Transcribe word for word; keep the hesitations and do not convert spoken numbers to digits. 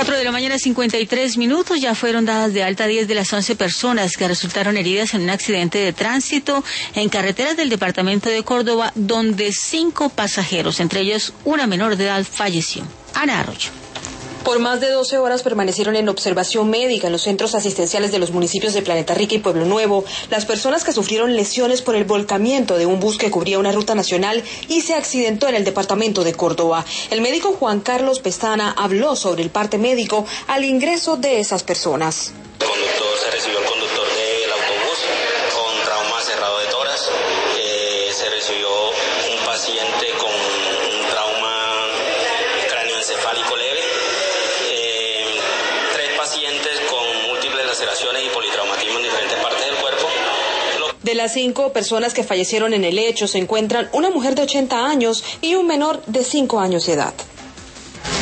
cuatro de la mañana, cincuenta y tres minutos. Ya fueron dadas de alta diez de las once personas que resultaron heridas en un accidente de tránsito en carreteras del departamento de Córdoba, donde cinco pasajeros, entre ellos una menor de edad, falleció. Ana Arroyo. Por más de doce horas permanecieron en observación médica en los centros asistenciales de los municipios de Planeta Rica y Pueblo Nuevo las personas que sufrieron lesiones por el volcamiento de un bus que cubría una ruta nacional y se accidentó en el departamento de Córdoba. El médico Juan Carlos Pestana habló sobre el parte médico al ingreso de esas personas. El conductor, se recibió el conductor del autobús con trauma cerrado de tórax. Eh, se recibió un paciente con un trauma cráneoencefálico leve. Pacientes con múltiples laceraciones y politraumatismo en diferentes partes del cuerpo. De las cinco personas que fallecieron en el hecho se encuentran una mujer de ochenta años y un menor de cinco años de edad.